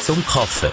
zum Kaffee.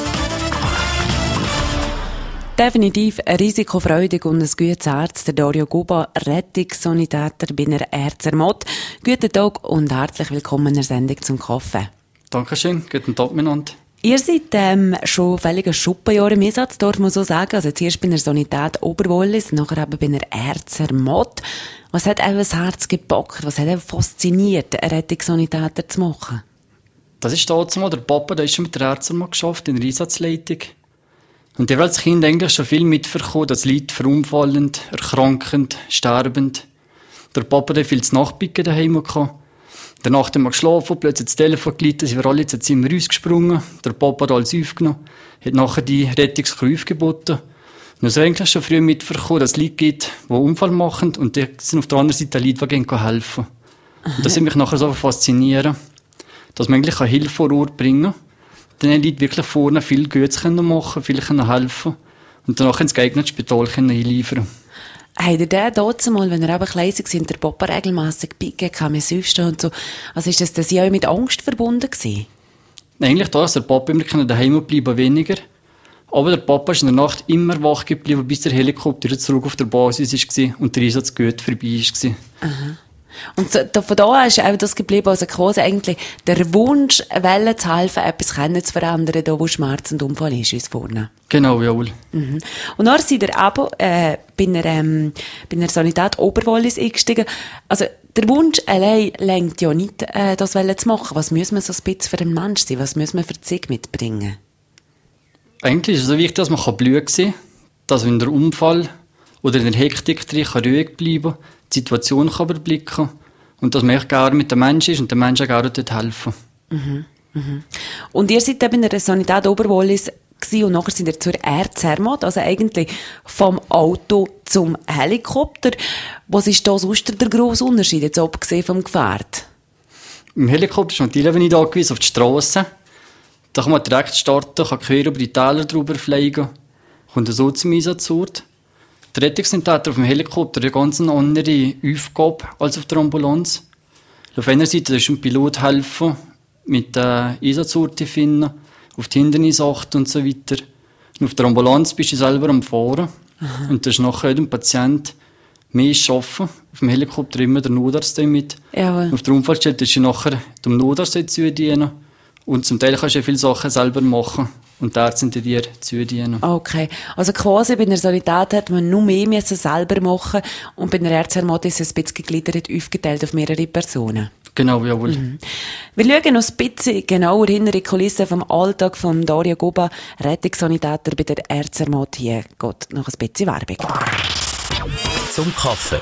Definitiv ein risikofreudig und ein gutes Herz, der Dario Guba, Rettungssanitäter bei der Erzermatt. Guten Tag und herzlich willkommen in der Sendung zum Kaffee. Dankeschön, guten Tag miteinander. Ihr seid schon völlig Schuppenjahr im Einsatz, darf man so sagen. Also zuerst bei der Sanität Oberwollis, nachher eben bei der Erzermatt. Was hat euch das Herz gepackt? Was hat euch fasziniert, einen Rettungssanitäter zu machen? Das ist damals mal der Papa, der ist schon mit der Erzermatt geschafft, in der Einsatzleitung. Und der hat als Kind eigentlich schon viel mitbekommen, dass Leute verunfallend, erkrankend, sterbend. Der Papa hat viel zu Nachtpicken daheim gehabt. Danach haben wir geschlafen, plötzlich das Telefon geläutet, sind wir alle ins Zimmer rausgesprungen. Der Papa hat alles aufgenommen, hat nachher die Rettungskreuz aufgeboten. Und so eigentlich schon früh mitbekommen, dass es Leute gibt, die Unfall machen und die sind auf der anderen Seite Leute, die helfen. Und das hat mich nachher so fasziniert, dass man eigentlich Hilfe vor Ort bringen kann. Den Leuten wirklich vorne viel Gutes machen, viel helfen und danach ins geeignete Spital einliefern. Habt ihr den dort mal, wenn ihr eben klein war, und der Papa regelmässig picken kann, mit aufstehen und so, also ist das ja auch mit Angst verbunden gewesen? Eigentlich da, dass der Papa immer daheim bleiben weniger. Aber der Papa ist in der Nacht immer wach geblieben, bis der Helikopter wieder zurück auf der Basis war und der Einsatz gut vorbei war. Aha. Und von da ist auch das geblieben, also quasi eigentlich der Wunsch, Wellen zu helfen, etwas zu verändern, da wo Schmerz und Unfall ist, uns vorne. Genau, jawohl. Mhm. Und dann seid ihr aber bei einer Sanität Oberwollis eingestiegen. Also der Wunsch allein lenkt ja nicht, das Wellen zu machen. Was muss man so ein bisschen für einen Mensch sein? Was muss man für Zeug mitbringen? Eigentlich ist es so wichtig, dass man blühen kann, dass man in der Unfall oder in der Hektik drin ruhig bleiben kann, die Situation kann überblicken und dass man echt gerne mit dem Menschen ist und dem Menschen gerne dort helfen. Mhm. Mhm. Und ihr seid eben in der Sanität Oberwollis gewesen und nachher sind ihr zur Erzermatt, also eigentlich vom Auto zum Helikopter. Was ist da sonst der grosse Unterschied, jetzt abgesehen vom Gefährt? Im Helikopter ist man natürlich nicht angewiesen auf die Strasse. Da kann man direkt starten, kann quer über die Täler drüber fliegen, kommt so zum Einsatzort. Der Rettungssanitäter auf dem Helikopter hat eine ganz andere Aufgabe als auf der Ambulanz. Auf einer Seite ist ein Pilot helfen, mit Einsatzorten finden, auf die Hindernisse achten und so weiter. Und auf der Ambulanz bist du selber am Fahren. Aha. Und das ist nachher jedem Patient mehr arbeiten. Auf dem Helikopter immer der Notarzt mit. Jawohl. Auf der Unfallstelle ist du nachher dem Notarzt zudienen. Und zum Teil kannst du viele Sachen selber machen. Und die Ärzte sind dir zudienen. Okay. Also quasi bei einer Sanität hat man nur mehr selber machen und bei einer Erzermatt ist es ein bisschen gegliedert, aufgeteilt auf mehrere Personen. Genau, jawohl. Mhm. Wir schauen noch ein bisschen genauer hinter die Kulissen vom Alltag von Dario Guba, Rettungssanitäter bei der Erzermatt. Hier geht noch ein bisschen Werbung. Zum Kaffee.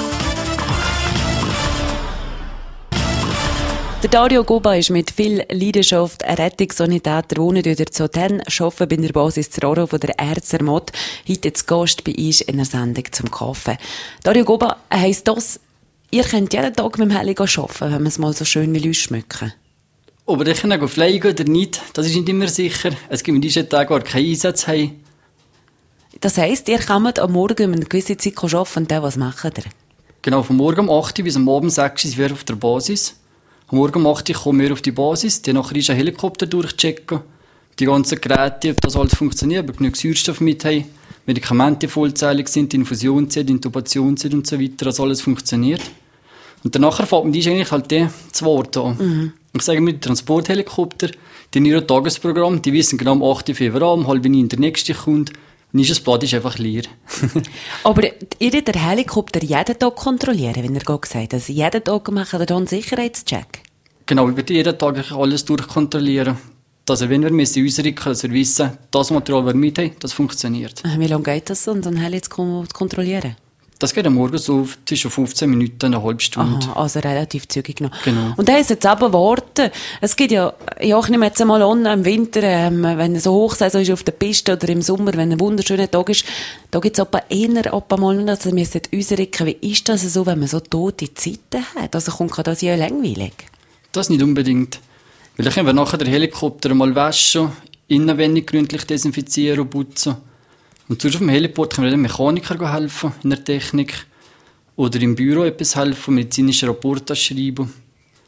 Der Dario Guba ist mit viel Leidenschaft ein Rettungssanitäter, der nicht wieder zu den arbeiten bei der Basis Zeroro von der Erzermatt. Heute zu Gast bei uns in der Sendung zum Kaffee. Dario Guba, heisst das, ihr könnt jeden Tag mit dem Heli arbeiten, wenn man es mal so schön will ausschmücken? Ob ich kann fliegen oder nicht, das ist nicht immer sicher. Es gibt diese Tage, wo wir keinen Einsatz haben. Das heisst, ihr kommt am Morgen eine gewisse Zeit arbeiten und dann, was macht ihr? Genau, von morgen um 8 Uhr bis am Abend 6 Uhr sind wir auf der Basis. Am Morgen um 8 Uhr kommen wir auf die Basis, dann nachher ist ein Helikopter durchchecken, die ganzen Geräte, ob das alles funktioniert, ob wir genug Sauerstoff mit haben, Medikamente vollzählig sind, Infusionszeit, Intubationszeit und so weiter, dass alles funktioniert. Und danach fängt man eigentlich halt die zu Wort an. Mhm. Ich sage mir, die Transporthelikopter, die haben ihr Tagesprogramm, die wissen genau um 8 Uhr Februar, um halb 9 der nächste kommt. Und das Blatt ist einfach leer. Aber ihr den Helikopter jeden Tag kontrollieren, wenn ihr gerade gesagt habt. Also jeden Tag machen wir dann einen Sicherheitscheck? Genau, wir werden jeden Tag alles durchkontrollieren. Dass wenn wir ausrücken, dass wir wissen, das Material, das wir mit haben, das funktioniert. Wie lange geht das, um dann Heli zu kontrollieren? Das geht am Morgen so zwischen 15 Minuten, eine halbe Stunde. Aha, also relativ zügig noch. Genau. Und dann ist jetzt aber warten. Es gibt ja, ich nehme jetzt einmal an, im Winter, wenn es so Hochsaison ist auf der Piste oder im Sommer, wenn ein wunderschöner Tag ist, da gibt es eher mal, dass wir ausrücken. Wie ist das so, wenn man so tote Zeiten hat? Also kommt das ja langweilig? Das nicht unbedingt. Weil dann können wir nachher den Helikopter mal waschen, innenwendig gründlich desinfizieren und putzen. Und sonst auf dem Heliport können wir den Mechanikern helfen in der Technik oder im Büro etwas helfen, medizinische Rapporte schreiben.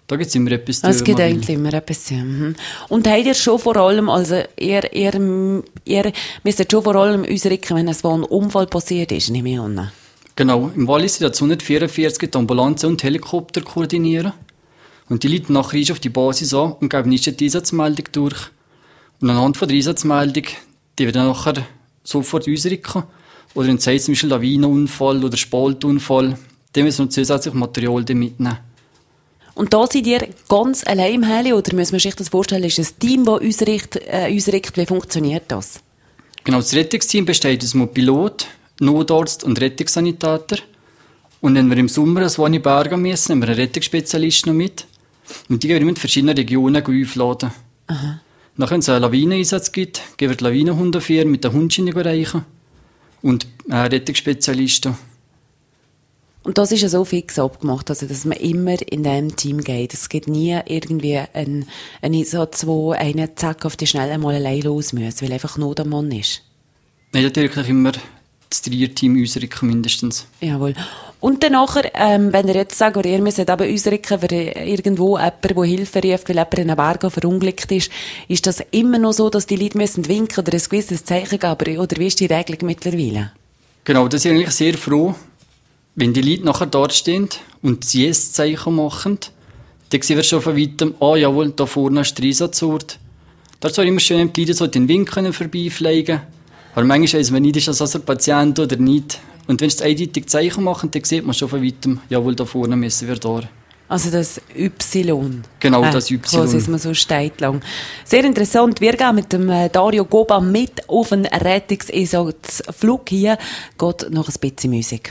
Da gibt es immer etwas zu tun. Es gibt eigentlich immer etwas zu tun. Und habt ihr schon vor allem, also ihr müsst schon vor allem ausrücken, wenn ein Unfall passiert ist, nehme ich an. Genau, im Wallis sind dazu 144 die Ambulanzen und Helikopter koordinieren. Und die leiten nachher auf die Basis an und geben nicht die Einsatzmeldung durch. Und anhand von der Einsatzmeldung, die wird dann nachher sofort ausrücken. Oder wenn es zum Beispiel Lawinenunfall oder Spaltunfall, dann müssen wir noch zusätzlich Material mitnehmen. Und da seid ihr ganz allein im Heli, oder muss man sich das vorstellen, ist ein Team, das ausrüstet, wie funktioniert das? Genau, das Rettungsteam besteht aus einem Pilot, Notarzt und Rettungssanitäter. Und wenn wir im Sommer ein Wohn in Bergen müssen, haben wir einen Rettungsspezialisten noch mit. Und die gehen immer in verschiedenen Regionen aufladen. Aha. Nachher, wenn es einen Lawineneinsatz gibt, gehen wir die Lawinenhunde mit den Hundschienen reichen. Und Rettungsspezialisten. Und das ist ja so fix abgemacht, also dass man immer in diesem Team geht. Es gibt nie irgendwie einen Einsatz, wo einer zack auf die Schnelle mal allein los muss, weil einfach Not am Mann ist. Nein, das wirklich immer das Dreierteam ausrücken mindestens. Jawohl. Und dann nachher, wenn ihr jetzt sagt, ihr müsst eben ausrücken, für irgendwo jemand, der Hilfe ruft, weil jemand in einem Berg verunglückt ist das immer noch so, dass die Leute müssen winken oder ein gewisses Zeichen geben? Oder wie ist die Regelung mittlerweile? Genau, das ist eigentlich sehr froh. Wenn die Leute nachher dort stehen und das Yes-Zeichen machen, dann sehen wir schon von weitem, jawohl, da vorne ist der Einsatzort. Da ist es immer schön, wenn die Leute so den Wind vorbeifliegen. Aber manchmal weiss man nicht, ist das also ein Patient oder nicht. Und wenn sie das eindeutige Zeichen machen, dann sieht man schon von weitem, jawohl, da vorne müssen wir da. Also das Y. Genau, das Y. Quasi ist man so steht lang. Sehr interessant. Wir gehen mit dem Dario Goba mit auf einen Rettungseinsatzflug. Hier geht noch ein bisschen Musik.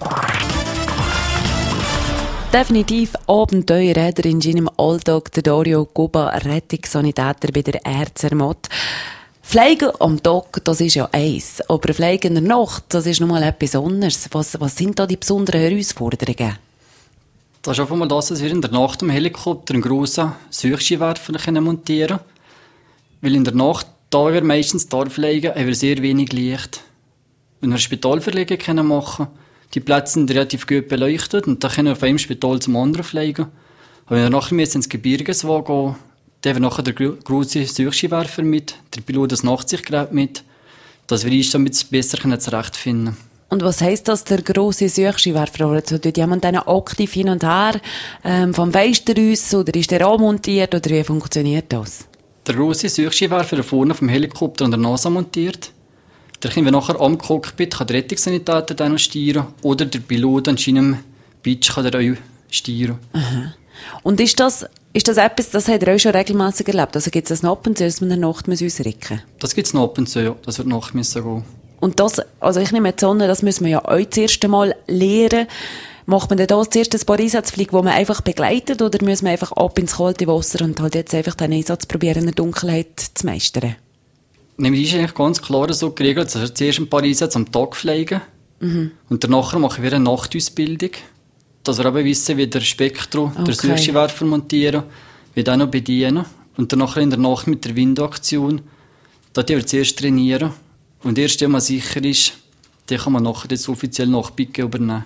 Definitiv Abenteuer in seinem Alltag, der Dario Goba, Rettungssanitäter bei der Erzermatt. Fliegen am Tag, das ist ja eins. Aber Fliegen in der Nacht, das ist nochmal etwas anderes. Was sind da die besonderen Herausforderungen? Das ist einfach mal das, dass wir in der Nacht im Helikopter einen grossen Suchscheinwerfer montieren können. Weil in der Nacht, da wir meistens da fliegen, haben wir sehr wenig Licht. Wenn wir Spitalverlegungen machen können, die Plätze sind relativ gut beleuchtet und dann können wir von einem Spital zum anderen fliegen. Aber wenn wir nachher ins Gebirgeswagen gehen, dann haben wir nachher den grossen Suchscheinwerfer mit, der Pilot das Nachtsichtgerät mit, dass wir uns damit besser zurechtfinden können. Und was heisst das, der grosse Suchscheinwerfer? Also, tut jemand dann aktiv hin und her vom Fenster aus, oder ist der anmontiert, oder wie funktioniert das? Der grosse Suchscheinwerfer vorne auf dem Helikopter an der NASA montiert. Da können wir nachher am Cockpit kann der Rettungssanitäter dann noch steuern, oder der Pilot an seinem Pitch kann er auch steuern. Aha. Und ist das etwas, das habt ihr auch schon regelmässig erlebt? Also gibt es ein ab und zu, dass man in der Nacht ausrücken muss? Das gibt es noch ab und zu, ja. Das wird nachts müssen gehen. Und das, also ich nehme jetzt an, das müssen wir ja auch das erste Mal lernen. Macht man denn da zuerst ein paar Einsatzflüge, wo man einfach begleitet, oder müssen wir einfach ab ins kalte Wasser und halt jetzt einfach den Einsatz probieren, in der Dunkelheit zu meistern? Nein, ist eigentlich ganz klar so geregelt, dass wir zuerst ein paar Einsätze am Tag fliegen. Und danach machen wir eine Nachtausbildung, dass wir aber wissen, wie der Spektro, der Suchscheinwerfer montieren, wie den noch bedienen. Und danach in der Nacht mit der Windaktion, da wir zuerst trainieren. Und erst, wenn man sicher ist, dann kann man nachher das offiziell Nachtpicken übernehmen.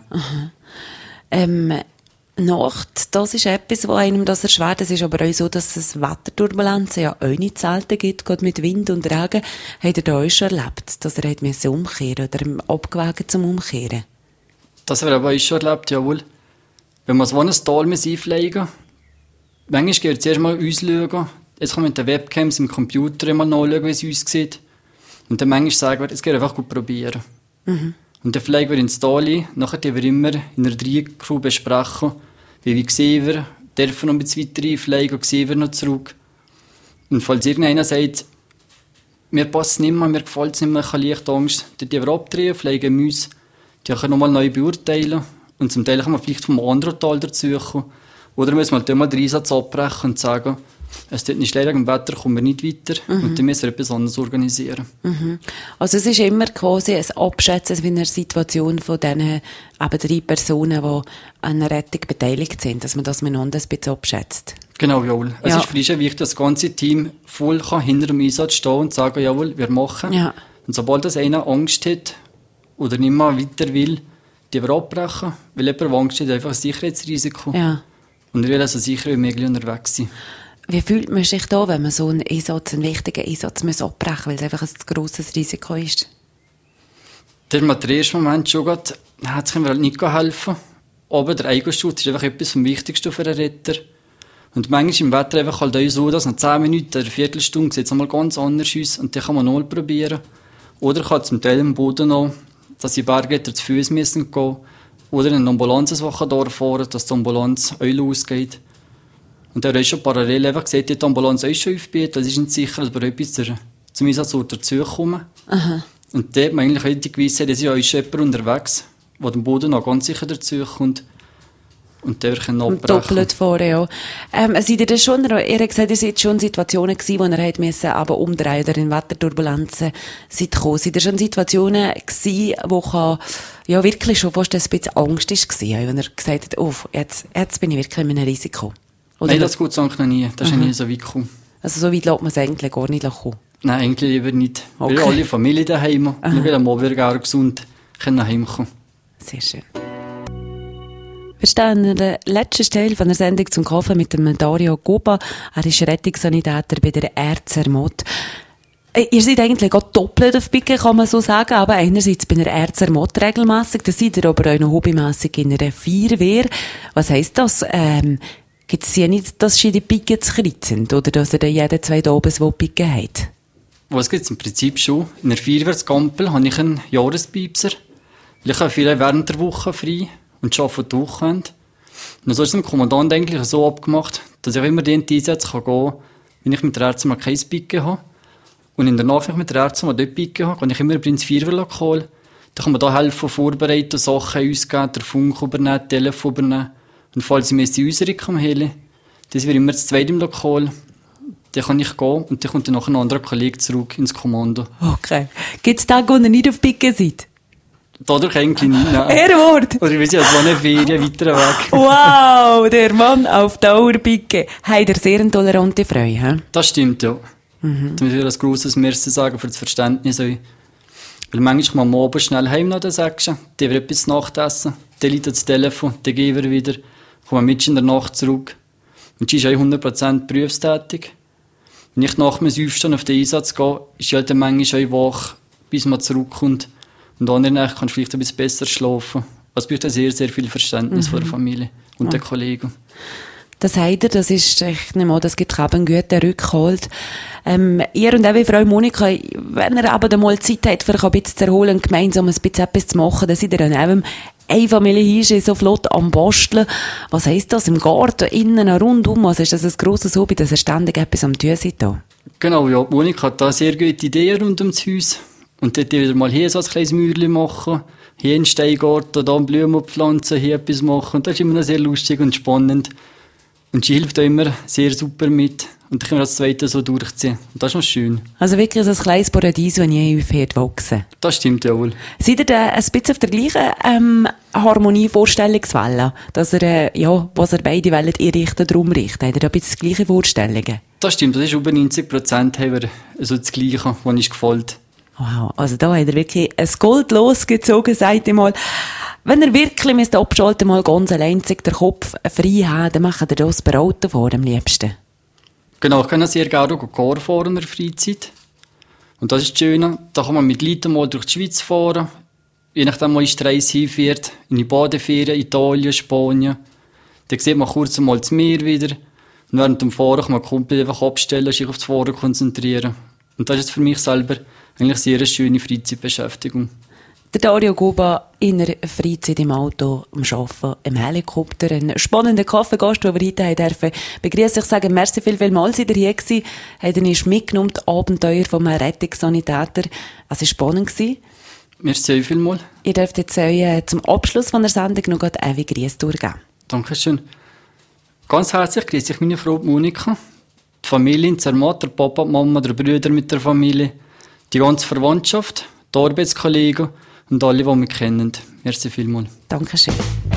Nacht, das ist etwas, was einem das erschwert. Es ist aber auch so, dass es Wetterturbulenzen ja auch nicht selten gibt, gerade mit Wind und Regen. Habt ihr da auch schon erlebt, dass ihr umkehren oder abgewägt zum Umkehren? Das haben wir aber auch schon erlebt, jawohl. Wenn wir so ein Tal einfliegen, manchmal geht es zuerst mal ausschauen. Jetzt kann man mit den Webcams im Computer mal nachschauen, wie es aussieht. Und dann manchmal sagen wir, jetzt gehen wir einfach gut probieren. Und dann fliegen wir ins Tal ein. Nachher wir immer in einer Dreiercrew besprechen, wie sehen wir, dürfen wir noch ein bisschen weiter einfliegen und sehen wir noch zurück. Und falls irgendeiner sagt, mir passt es nicht mehr, mir gefällt es nicht mehr, ich habe leicht Angst, dann wir abdrehen, fliegen Mäuse, die können nochmal neu beurteilen. Und zum Teil kann man vielleicht vom anderen Tal dazukommen. Oder müssen wir halt mal den Einsatz abbrechen und sagen, es tut nicht leider, im Wetter kommen wir nicht weiter und dann müssen wir etwas anderes organisieren. Also es ist immer quasi ein Abschätzen in einer Situation von diesen eben 3 Personen, die an einer Rettung beteiligt sind, dass man das miteinander ein bisschen abschätzt. Genau, jawohl. Es ist für uns wichtig, dass das ganze Team voll hinter dem Einsatz stehen und sagen, jawohl, wir machen. Ja. Und sobald das einer Angst hat oder nicht mehr weiter will, die wir abbrechen, weil jemand Angst hat, einfach ein Sicherheitsrisiko. Ja. Und ich will also sicher wie möglich unterwegs sein. Wie fühlt man sich da, wenn man so einen wichtigen Einsatz abbrechen muss, weil es einfach ein grosses Risiko ist? Der hat der erste Moment schon gerade, es kann mir halt nicht helfen. Aber der Eigenschutz ist einfach etwas vom Wichtigsten für einen Retter. Und manchmal im Wetter einfach halt auch so, dass nach 10 Minuten oder eine Viertelstunde sieht es einmal ganz anders aus und dann kann man nochmal probieren. Oder kann zum Teil am Boden noch, dass die Bergretter zu Füßen müssen gehen. Oder in eine Ambulanz durchfahren, dass die Ambulanz auch losgeht. Und er hat schon parallel einfach gesagt, die Ambulanz auch schon aufbietet, das ist nicht sicher, dass wir etwas zum Einsatzort dazukommen. Aha. Und dort hat man eigentlich auch die Gewissheit, dass ist auch jemand unterwegs, der den Boden noch ganz sicher dazukommt. Und der kann abbrechen. Doppelt vorher, ja. Seid ihr das schon, ihr habt gesagt, ihr seid schon Situationen gewesen, wo ihr müssen aber umdrehen oder in Wetterturbulenzen seid gekommen. Seid ihr schon Situationen gewesen, wo ja wirklich schon fast ein bisschen Angst war, wenn ihr gesagt habt, oh, jetzt bin ich wirklich in einem Risiko? Oder Nein, das Gott sei Dank noch nie. Das ist nie so weit gekommen. Also so weit lässt man es eigentlich gar nicht kommen? Nein, eigentlich lieber nicht. Okay. Weil alle Familie daheim. Ich will am Abend auch gesund heimkommen. Sehr schön. Wir stehen in der letzten Stelle von der Sendung zum Kaffee mit dem Dario Goba. Er ist Rettungssanitäter bei der Erzermod. Ihr seid eigentlich auch doppelt auf Picke, kann man so sagen, aber einerseits bei der Erzermod regelmässig, dann seid ihr aber auch noch hobbymässig in einer Feuerwehr. Was heisst das? Gibt es ja nicht, dass die Picke zu klein sind, oder dass ihr dann jeden 2 Abends Picke habt? Was gibt es im Prinzip schon? In der Feuerwehr zu Gampel habe ich einen Jahrespiepser. Ich habe viele während der Woche frei und arbeite die Wochenende. Und so ist es dem Kommandant eigentlich so abgemacht, dass ich immer den Einsatz gehen kann, wenn ich mit der Ärztin mal kein Picke habe. Und in der Nacht, wenn ich mit der Ärztin mal dort Picke habe, kann ich immer ins Feuerwehrlokal. Dann kann man da helfen, vorbereiten, Sachen ausgeben, den Funk übernehmen, Telefon übernehmen. Und falls ich mir die Ausrückung helle, das wird immer das zweite im Lokal. Dann kann ich gehen und dann kommt dann noch ein anderer Kollege zurück ins Kommando. Okay. Gibt es Tage, wo ihr nicht auf Picke seid? Dadurch eigentlich nicht. Ehrenwort! Oder wir sind als eine Ferien weiter weg. Wow, der Mann auf Dauerpicke. Habt ihr sehr eine tolerante Frau, hä? Das stimmt, ja. Da muss ich ein grosses Merci sagen für das Verständnis. Weil manchmal kann man am Abend schnell heim nach der 6. Die will etwas Nachtessen, dann liegt das Telefon, dann gehen wir wieder, kommen mitten in der Nacht zurück. Und sie ist auch 100% berufstätig. Wenn ich nach mir aufstehen auf den Einsatz gehe, ist sie halt manchmal auch wach, bis man zurückkommt. Und dann in der Nacht kannst du vielleicht ein bisschen besser schlafen. Also braucht sehr, sehr viel Verständnis von der Familie und den Kollegen. Das sagt ihr, das ist echt nicht mal, das gibt einen guten Rückhalt. Ihr und auch wie Frau Monika, wenn ihr aber mal Zeit habt, für ein bisschen zu erholen und gemeinsam ein bisschen etwas zu machen, dann seid ihr an einem Einfamilienhaus so flott am Basteln. Was heisst das im Garten, innen, rundum? Also ist das ein grosses Hobby, dass ihr ständig etwas am Tun seid da? Genau, ja. Monika hat da sehr gute Ideen rund ums Haus. Und dort wieder mal hier so ein kleines Mäuerchen machen, hier einen Steingarten, da Blumen pflanzen, hier etwas machen. Und das ist immer noch sehr lustig und spannend. Und sie hilft auch immer sehr super mit. Und dann können wir das Zweite so durchziehen. Und das ist noch schön. Also wirklich so ein kleines Paradies, das ihr aufhört wachsen. Das stimmt ja wohl. Seid ihr da ein bisschen auf der gleichen Harmonie-Vorstellungswelle? Dass ihr, was ihr beide wollt, ihr richtet, darum richtet? Habt ihr da ein bisschen gleiche Vorstellungen? Das stimmt, das ist über 90% haben wir so das Gleiche, was uns gefällt. Wow, also da habt ihr wirklich ein Gold losgezogen, sagt ihr mal. Wenn ihr wirklich müsst abschalten, mal ganz allein den Kopf frei haben, dann macht ihr das bei Auto vor am liebsten. Genau, ich kann sehr gerne Car fahren in der Freizeit. Und das ist das Schöne, da kann man mit Leuten mal durch die Schweiz fahren, je nachdem, wo die Reise hinfährt, in die Badeferien, Italien, Spanien. Dann sieht man kurz einmal das Meer wieder. Und während dem Fahren kann man komplett einfach abstellen, sich auf das Fahren konzentrieren. Und das ist für mich selber eigentlich sehr eine schöne Freizeitbeschäftigung. Der Dario Goba in der Freizeit im Auto, am Arbeiten, im Helikopter. Ein spannender Kaffeegast, den wir heute haben dürfen begrüßen. Ich sage merci vielmals, seid ihr hier gewesen. Habt ihr uns mitgenommen, die Abenteuer vom Rettungssanitäter. Es war spannend. Merci vielmals. Ihr dürft jetzt zum Abschluss von der Sendung noch eine Grüße durchgeben. Dankeschön. Ganz herzlich grüße ich meine Frau Monika, die Familie in Zermatt, der Papa, die Mama, der Brüder mit der Familie, die ganze Verwandtschaft, die Arbeitskollegen und alle, die wir kennen. Merci vielmals. Dankeschön.